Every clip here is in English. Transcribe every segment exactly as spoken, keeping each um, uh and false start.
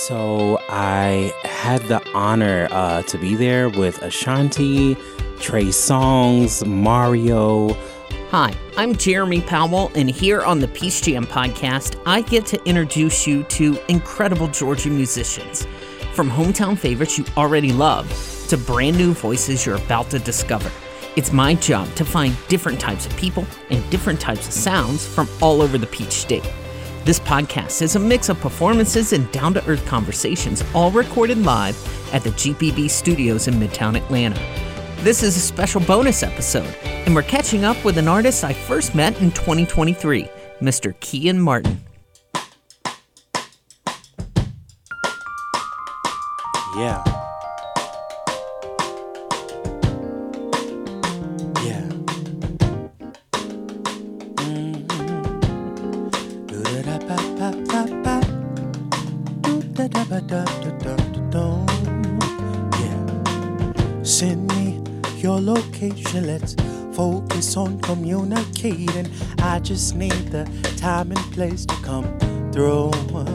So I had the honor uh, to be there with Ashanti, Trey Songz, Mario. Hi, I'm Jeremy Powell, and here on the Peace Jam podcast, I get to introduce you to incredible Georgia musicians. From hometown favorites you already love to brand new voices you're about to discover. It's my job to find different types of people and different types of sounds from all over the Peach State. This podcast is a mix of performances and down-to-earth conversations, all recorded live at the G P B Studios in Midtown Atlanta. This is a special bonus episode, and we're catching up with an artist I first met in twenty twenty-three, Mister Kian Martin. Yeah. Send me your location, let's focus on communicating. I just need the time and place to come through.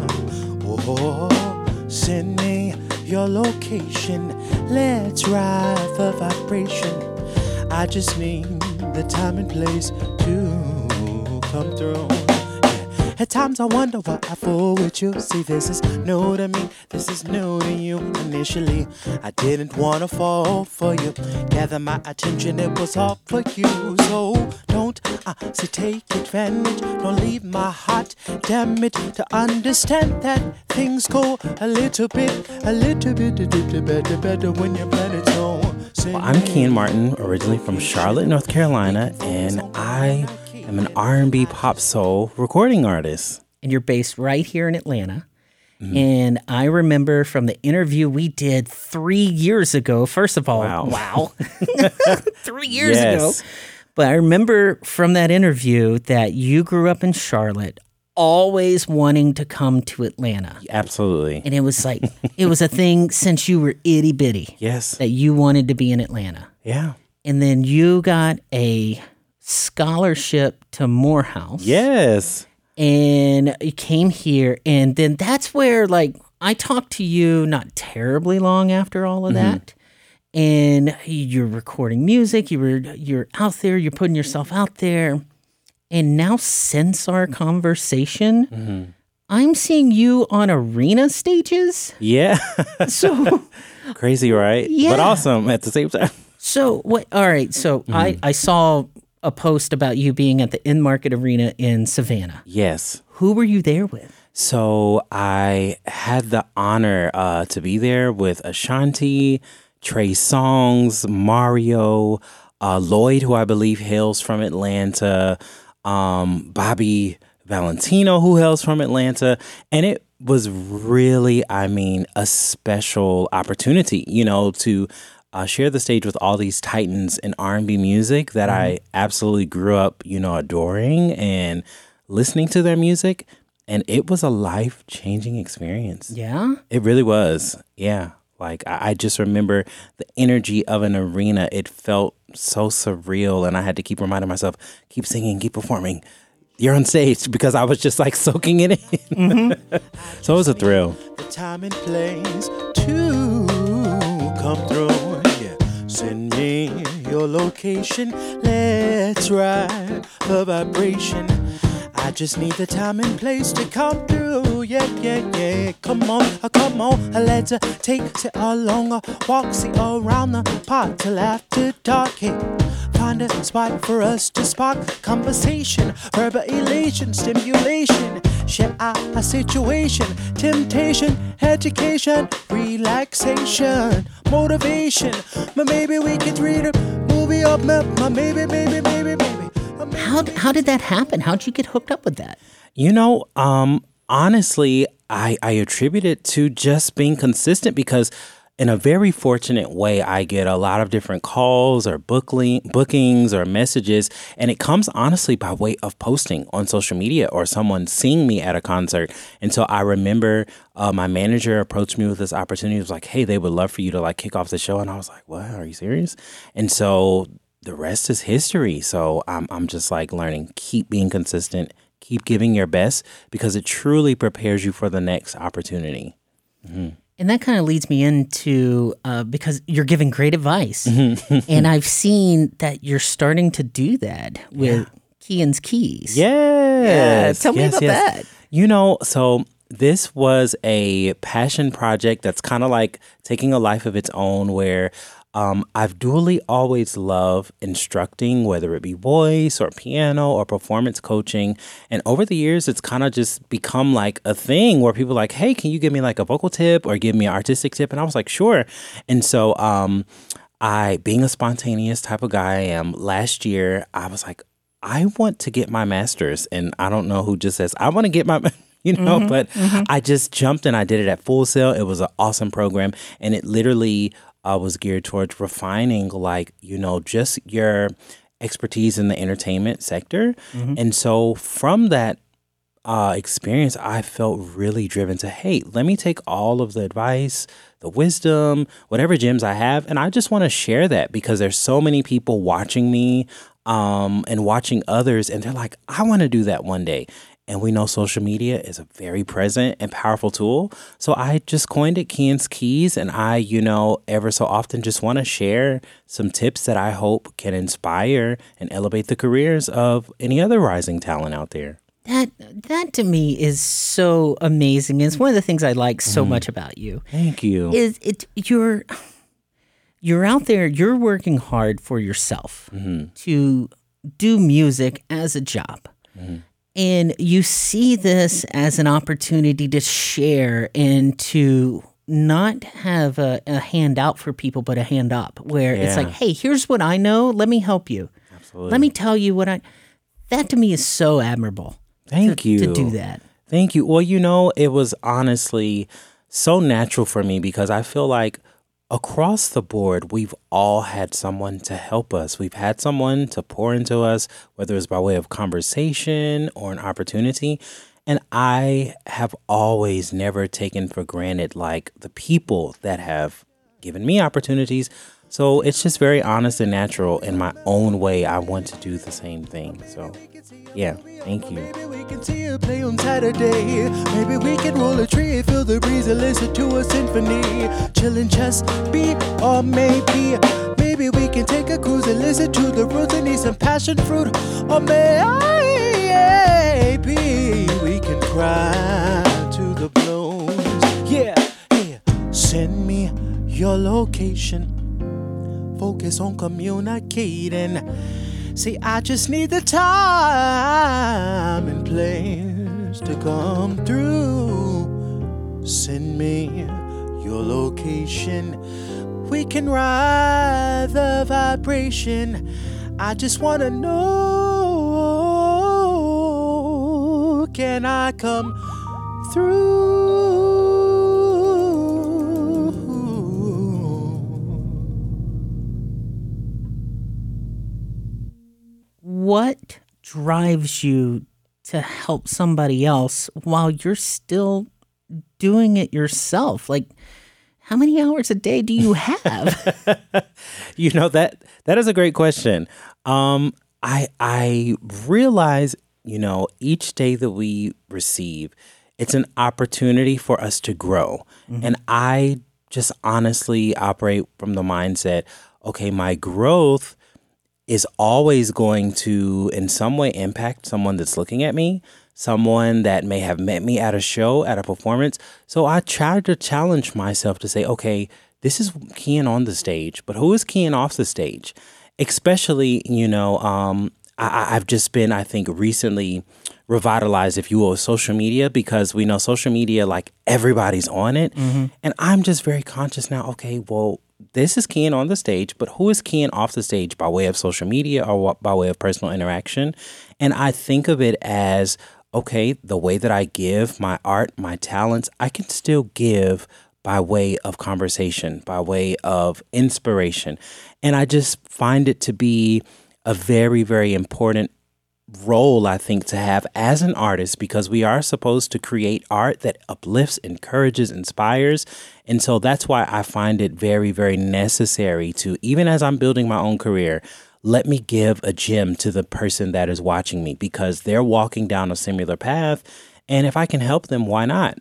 Oh, send me your location, let's ride the vibration. I just need the time and place to come through. At times I wonder why I fool with you. See, this is new to me, this is new to you. Initially, I didn't want to fall for you. Gather my attention, it was all for you. So don't uh, say take advantage. Don't leave my heart damaged. To understand that things go a little bit, a little bit, a little better, better when you're better. So well, I'm Kian Martin, originally from Charlotte, North Carolina, and I I'm an R and B pop soul recording artist. And you're based right here in Atlanta. Mm-hmm. And I remember from the interview we did three years ago, first of all, wow, wow. three years yes. ago. But I remember from that interview that you grew up in Charlotte, always wanting to come to Atlanta. Absolutely. And it was like, it was a thing since you were itty bitty. Yes. That you wanted to be in Atlanta. Yeah. And then you got a scholarship to Morehouse. Yes. And you came here, and then that's where, like, I talked to you not terribly long after all of mm-hmm. that. And you're recording music, you were you're out there, you're putting yourself out there. And now since our conversation, mm-hmm. I'm seeing you on arena stages. Yeah. So crazy, right? Yeah. But awesome at the same time. So what all right, so mm-hmm. I, I saw a post about you being at the In-Market Arena in Savannah. Yes. Who were you there with? So I had the honor uh, to be there with Ashanti, Trey Songz, Mario, uh, Lloyd, who I believe hails from Atlanta, um, Bobby Valentino, who hails from Atlanta. And it was really, I mean, a special opportunity, you know, to Uh, share the stage with all these titans in R and B music that mm-hmm. I absolutely grew up, you know, adoring and listening to their music. And it was a life-changing experience. Yeah? It really was. Yeah. Like, I, I just remember the energy of an arena. It felt so surreal. And I had to keep reminding myself, keep singing, keep performing. You're on stage, because I was just like soaking it in. Mm-hmm. So it was a thrill. The time and place to come through. Send me your location, let's ride the vibration. I just need the time and place to come through, yeah, yeah, yeah. Come on, uh, come on, uh, let's uh, take a longer walk, see around the park till after dark. Hey, find a spot for us to spark conversation, verbal elation, stimulation. Share our situation, temptation, education, relaxation, motivation. But maybe we could read a movie up, my maybe, maybe, maybe, maybe. How how did that happen? How'd you get hooked up with that? You know, um, honestly, I, I attribute it to just being consistent, because in a very fortunate way, I get a lot of different calls or bookling, bookings or messages, and it comes honestly by way of posting on social media or someone seeing me at a concert. And so I remember uh, my manager approached me with this opportunity. It was like, hey, they would love for you to like kick off the show. And I was like, what? Are you serious? And so the rest is history. So I'm I'm just like learning, keep being consistent, keep giving your best, because it truly prepares you for the next opportunity. Mm-hmm. And that kind of leads me into, uh, because you're giving great advice. And I've seen that you're starting to do that with yeah. Kian's Keys. Yes. Yeah, tell me yes, about yes. that. You know, so this was a passion project that's kind of like taking a life of its own where um, I've dually always loved instructing, whether it be voice or piano or performance coaching. And over the years, it's kind of just become like a thing where people are like, hey, can you give me like a vocal tip or give me an artistic tip? And I was like, sure. And so um, I, being a spontaneous type of guy I am, last year, I was like, I want to get my master's. And I don't know who just says, I want to get my... You know, mm-hmm, but mm-hmm. I just jumped and I did it at Full Sail. It was an awesome program. And it literally uh, was geared towards refining, like, you know, just your expertise in the entertainment sector. Mm-hmm. And so from that uh, experience, I felt really driven to, hey, let me take all of the advice, the wisdom, whatever gems I have. And I just want to share that because there's so many people watching me um, and watching others. And they're like, I want to do that one day. And we know social media is a very present and powerful tool. So I just coined it Kian's Keys. And I, you know, ever so often just want to share some tips that I hope can inspire and elevate the careers of any other rising talent out there. That that to me is so amazing. It's one of the things I like so mm. much about you. Thank you. Is it you're you're out there, you're working hard for yourself mm-hmm. to do music as a job. Mm-hmm. And you see this as an opportunity to share and to not have a, a hand out for people, but a hand up where yeah. it's like, hey, here's what I know. Let me help you. Absolutely. Let me tell you what I, that to me is so admirable. Thank to, you. To do that. Thank you. Well, you know, it was honestly so natural for me because I feel like across the board, we've all had someone to help us. We've had someone to pour into us, whether it's by way of conversation or an opportunity. And I have always never taken for granted, like, the people that have given me opportunities. So it's just very honest and natural in my own way. I want to do the same thing. So, yeah, thank you. Maybe we can see a play on Saturday. Maybe we can roll a tree, feel the breeze and listen to a symphony. Chillin' chest beat, or maybe, maybe we can take a cruise and listen to the roots and eat some passion fruit. Or maybe we can cry to the blues. Yeah, yeah. Send me your location. Focus on communicating. See, I just need the time and place to come through. Send me your location. We can ride the vibration. I just want to know, can I come through? What drives you to help somebody else while you're still doing it yourself? Like, how many hours a day do you have? You know, that that is a great question. Um, I I realize, you know, each day that we receive, it's an opportunity for us to grow. Mm-hmm. And I just honestly operate from the mindset, okay, my growth is always going to, in some way, impact someone that's looking at me, someone that may have met me at a show, at a performance. So I try to challenge myself to say, okay, this is Kian on the stage, but who is Kian off the stage? Especially, you know, um, I, I've just been, I think, recently revitalized, if you will, with social media, because we know social media, like, everybody's on it. Mm-hmm. And I'm just very conscious now, okay, well, this is Kian on the stage, but who is Kian off the stage by way of social media or by way of personal interaction? And I think of it as, okay, the way that I give my art, my talents, I can still give by way of conversation, by way of inspiration. And I just find it to be a very, very important role, I think, to have as an artist, because we are supposed to create art that uplifts, encourages, inspires. And so that's why I find it very, very necessary to, even as I'm building my own career, let me give a gem to the person that is watching me, because they're walking down a similar path. And if I can help them, why not?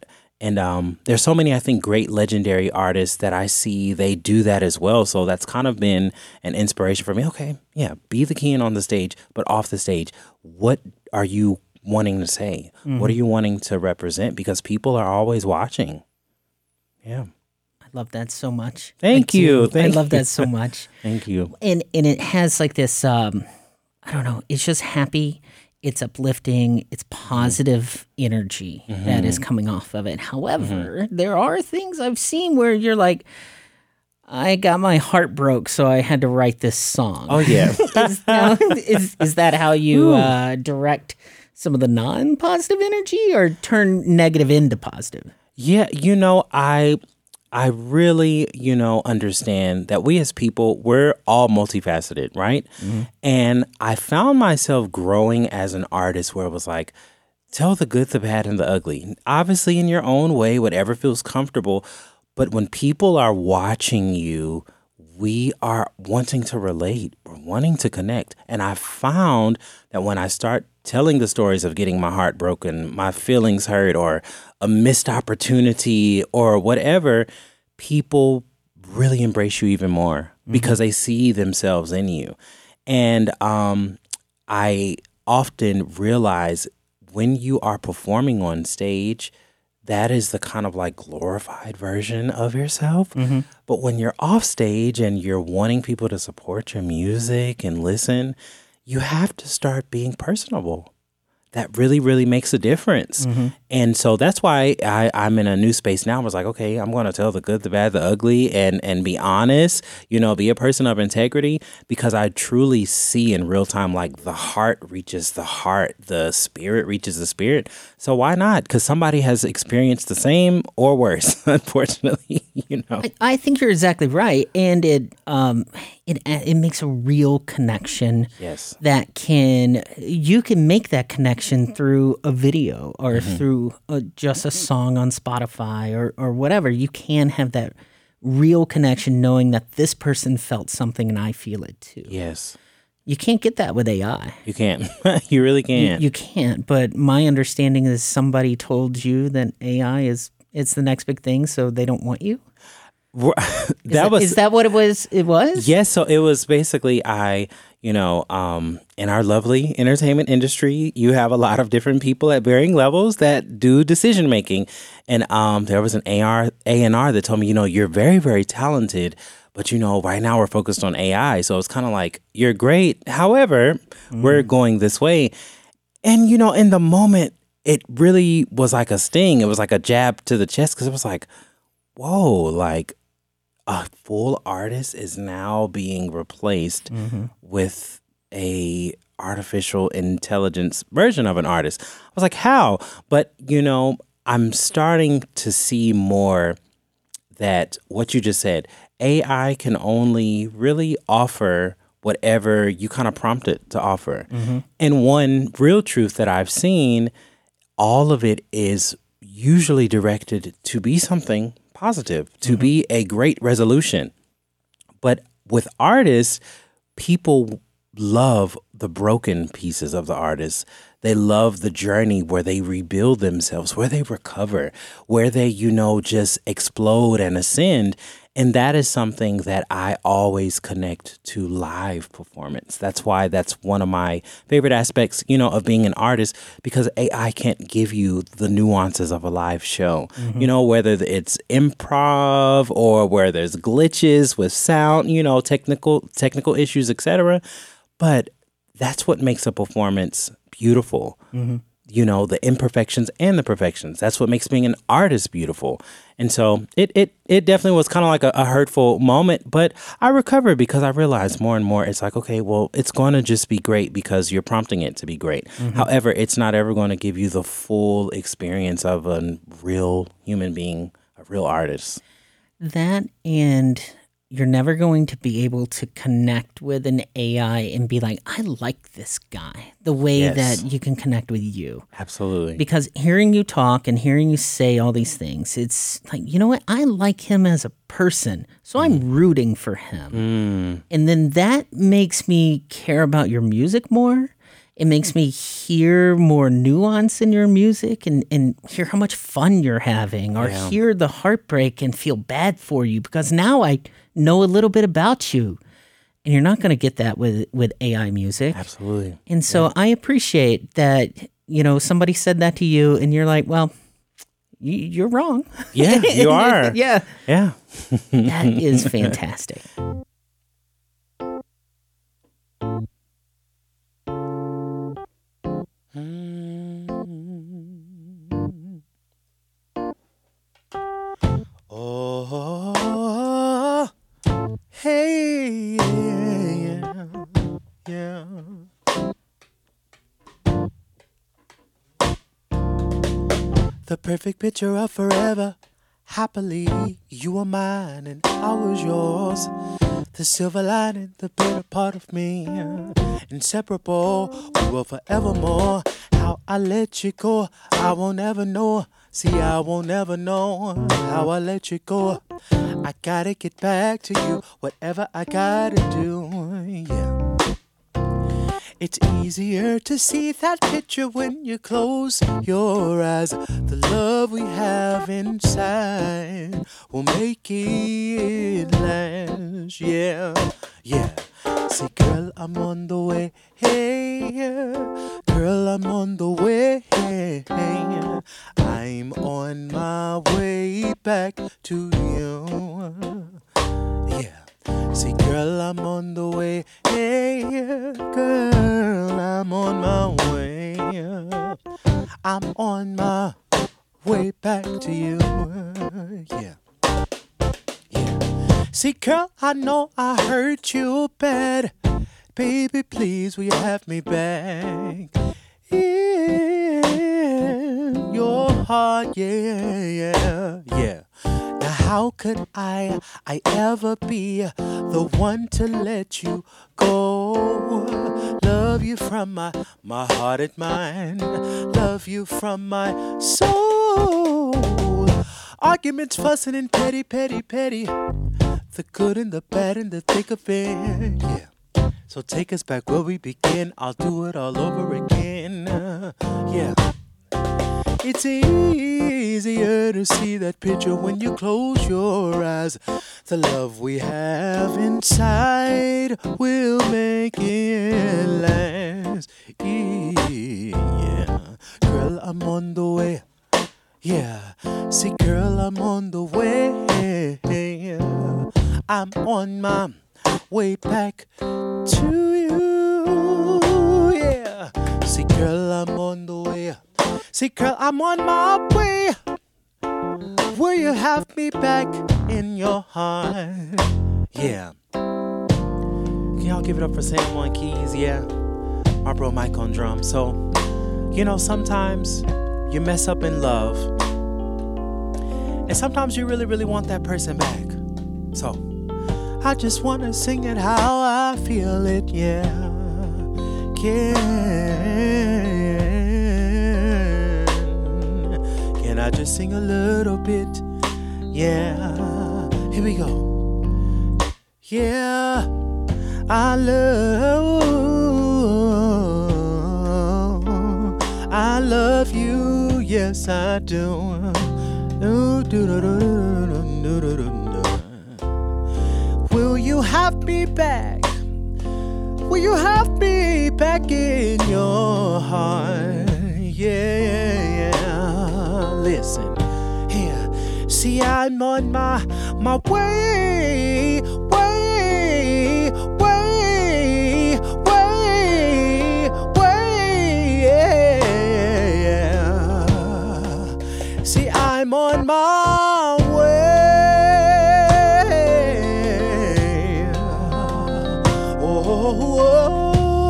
And um, there's so many, I think, great legendary artists that I see they do that as well. So that's kind of been an inspiration for me. Okay, yeah, be the king on the stage, but off the stage, what are you wanting to say? Mm-hmm. What are you wanting to represent? Because people are always watching. Yeah. I love that so much. Thank I you. Thank I love you. that so much. Thank you. And and it has like this, um, I don't know, it's just happy. It's uplifting. It's positive energy mm-hmm. that is coming off of it. However, mm-hmm. there are things I've seen where you're like, I got my heart broke, so I had to write this song. Oh, yeah. is, now, is, is that how you uh, direct some of the non-positive energy or turn negative into positive? Yeah, you know, I... I really, you know, understand that we as people, we're all multifaceted, right? Mm-hmm. And I found myself growing as an artist where it was like, tell the good, the bad, and the ugly. Obviously, in your own way, whatever feels comfortable. But when people are watching you, we are wanting to relate. We're wanting to connect. And I found that when I start telling the stories of getting my heart broken, my feelings hurt, or a missed opportunity, or whatever, people really embrace you even more mm-hmm. because they see themselves in you. And um, I often realize when you are performing on stage, that is the kind of like glorified version of yourself. Mm-hmm. But when you're off stage and you're wanting people to support your music and listen, you have to start being personable. That really, really makes a difference. Mm-hmm. And so that's why I, I'm in a new space now. I was like, okay, I'm going to tell the good, the bad, the ugly, and and be honest, you know, be a person of integrity, because I truly see in real time, like the heart reaches the heart, the spirit reaches the spirit. So why not? Because somebody has experienced the same or worse, unfortunately, you know. I, I think you're exactly right. And it, um, it, it makes a real connection. Yes. That can, you can make that connection through a video or mm-hmm. through a, just a song on Spotify or, or whatever. You can have that real connection knowing that this person felt something and I feel it too. Yes. You can't get that with A I. You can't. You really can't. You, you can't. But my understanding is somebody told you that A I is it's the next big thing, so they don't want you. that is that, was is that what it was? It was. Yes. So it was basically I. You know, um, in our lovely entertainment industry, you have a lot of different people at varying levels that do decision making, and um, there was an A R A and R that told me, you know, you're very, very talented. But, you know, right now we're focused on A I. So it's kind of like, you're great. However, mm. we're going this way. And, you know, in the moment, it really was like a sting. It was like a jab to the chest because it was like, whoa, like a full artist is now being replaced mm-hmm. with a artificial intelligence version of an artist. I was like, how? But, you know, I'm starting to see more that what you just said, A I can only really offer whatever you kind of prompt it to offer. Mm-hmm. And one real truth that I've seen, all of it is usually directed to be something positive, to mm-hmm. be a great resolution. But with artists, people love the broken pieces of the artist. They love the journey where they rebuild themselves, where they recover, where they, you know, just explode and ascend. And that is something that I always connect to live performance. That's why that's one of my favorite aspects, you know, of being an artist, because A I can't give you the nuances of a live show, mm-hmm. you know, whether it's improv or where there's glitches with sound, you know, technical technical issues, et cetera. But that's what makes a performance beautiful. Mm-hmm. You know, the imperfections and the perfections. That's what makes being an artist beautiful. And so it it it definitely was kind of like a, a hurtful moment, but I recovered because I realized more and more it's like, okay, well, it's going to just be great because you're prompting it to be great. Mm-hmm. However, it's not ever going to give you the full experience of a real human being, a real artist. That, and you're never going to be able to connect with an A I and be like, I like this guy, the way yes. that you can connect with you. Absolutely. Because hearing you talk and hearing you say all these things, it's like, you know what? I like him as a person, so mm. I'm rooting for him. Mm. And then that makes me care about your music more. It makes me hear more nuance in your music and, and hear how much fun you're having, or Yeah. hear the heartbreak and feel bad for you, because now I know a little bit about you. And you're not going to get that with, with A I music. Absolutely. And so I appreciate that, you know, somebody said that to you and you're like, well, you, you're wrong. Yeah, you are. Yeah. Yeah. That is fantastic. Oh, hey, yeah, yeah. The perfect picture of forever. Happily, you were mine and I was yours. The silver lining, the better part of me. Inseparable, we were forevermore. How I let you go, I won't ever know. See, I won't ever know how I let you go. I gotta get back to you, whatever I gotta do, yeah. It's easier to see that picture when you close your eyes. The love we have inside will make it last, yeah, yeah. See, girl, I'm on the way, hey, girl, I'm on the way, hey, I'm on my way back to you, yeah. See, girl, I'm on the way, hey, girl, I'm on my way, I'm on my way back to you, yeah, yeah. See, girl, I know I hurt you bad, baby, please, will you have me back in your heart, yeah, yeah, yeah. Now how could I, I ever be the one to let you go? Love you from my, my heart and mind. Love you from my soul. Arguments, fussing and petty, petty, petty. The good and the bad and the thick of it, yeah. So take us back where we begin. I'll do it all over again, uh, yeah. It's easier to see that picture when you close your eyes. The love we have inside will make it last. Yeah, girl, I'm on the way. Yeah, see, girl, I'm on the way. I'm on my way back to you. Yeah, see, girl, I'm on the way. See, girl, I'm on my way. Will you have me back in your heart? Yeah. Can y'all give it up for Sam on keys? Yeah. My bro Mike on drums. So, you know, sometimes you mess up in love. And sometimes you really, really want that person back. So, I just want to sing it how I feel it, yeah. Yeah. Can I just sing a little bit? Yeah, here we go. Yeah, I love, I love you, yes I do. Will you have me back? Will you have me back in your heart? Yeah, yeah, yeah. Listen, here. See, I'm on my my way, way, way, way, way. Yeah. See, I'm on my way. Oh. oh, oh.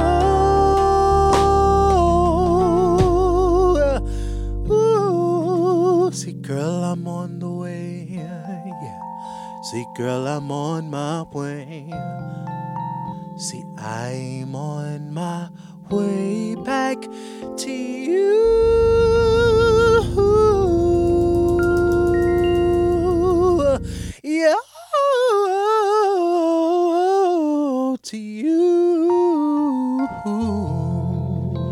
See, girl, I'm on the way, yeah. See, girl, I'm on my way. See, I'm on my way back to you. Yeah, to you.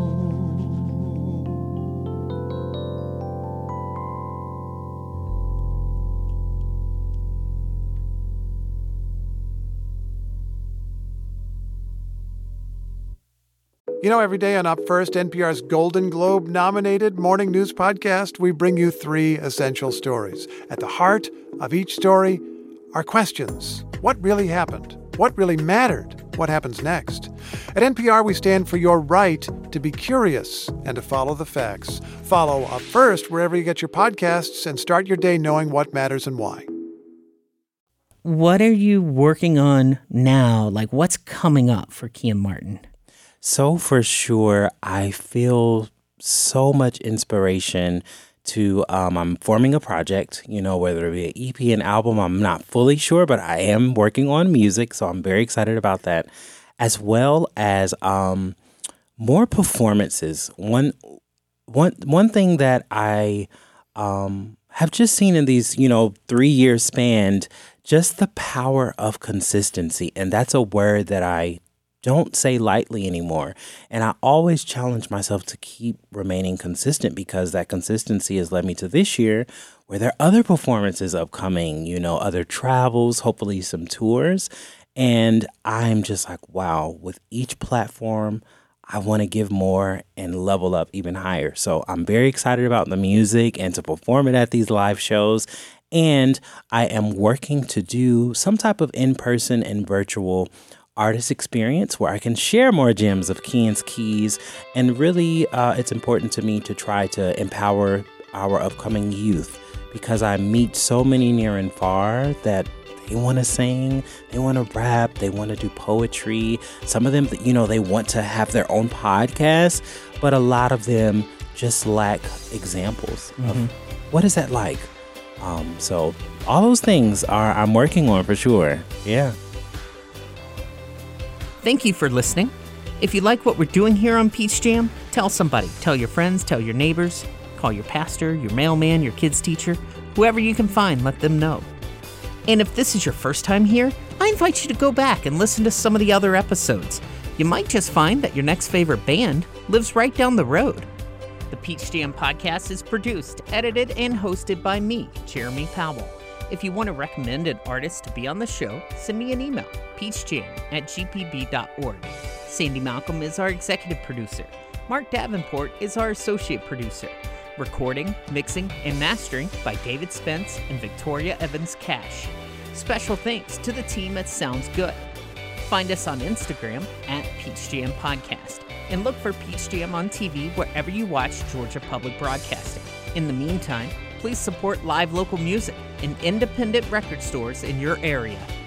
You know, every day on Up First, N P R's Golden Globe-nominated morning news podcast, we bring you three essential stories. At the heart of each story are questions. What really happened? What really mattered? What happens next? At N P R, we stand for your right to be curious and to follow the facts. Follow Up First wherever you get your podcasts and start your day knowing what matters and why. What are you working on now? Like, what's coming up for Kian Martin? So for sure, I feel so much inspiration to, um, I'm forming a project, you know, whether it be an E P, an album, I'm not fully sure, but I am working on music, so I'm very excited about that, as well as um, more performances. One, one, one thing that I um, have just seen in these, you know, three years spanned, just the power of consistency, and that's a word that I don't say lightly anymore. And I always challenge myself to keep remaining consistent because that consistency has led me to this year where there are other performances upcoming, you know, other travels, hopefully some tours. And I'm just like, wow, with each platform, I want to give more and level up even higher. So I'm very excited about the music and to perform it at these live shows. And I am working to do some type of in-person and virtual artist experience where I can share more gems of Kian's keys. And really, uh, it's important to me to try to empower our upcoming youth because I meet so many near and far that they want to sing, they want to rap, they want to do poetry. Some of them, you know, they want to have their own podcast, but a lot of them just lack examples mm-hmm. of what is that like. Um, so all those things are I'm working on for sure. Yeah. Thank you for listening. If you like what we're doing here on Peach Jam, tell somebody. Tell your friends, tell your neighbors, call your pastor, your mailman, your kid's teacher, whoever you can find, let them know. And if this is your first time here, I invite you to go back and listen to some of the other episodes. You might just find that your next favorite band lives right down the road. The Peach Jam podcast is produced, edited, and hosted by me, Jeremy Powell. If you want to recommend an artist to be on the show, send me an email, peachjam at g p b dot org. Sandy Malcolm is our executive producer. Mark Davenport is our associate producer. Recording, mixing, and mastering by David Spence and Victoria Evans Cash. Special thanks to the team at Sounds Good. Find us on Instagram at Peach Jam Podcast. And look for Peach Jam on T V wherever you watch Georgia Public Broadcasting. In the meantime, please support live local music in independent record stores in your area.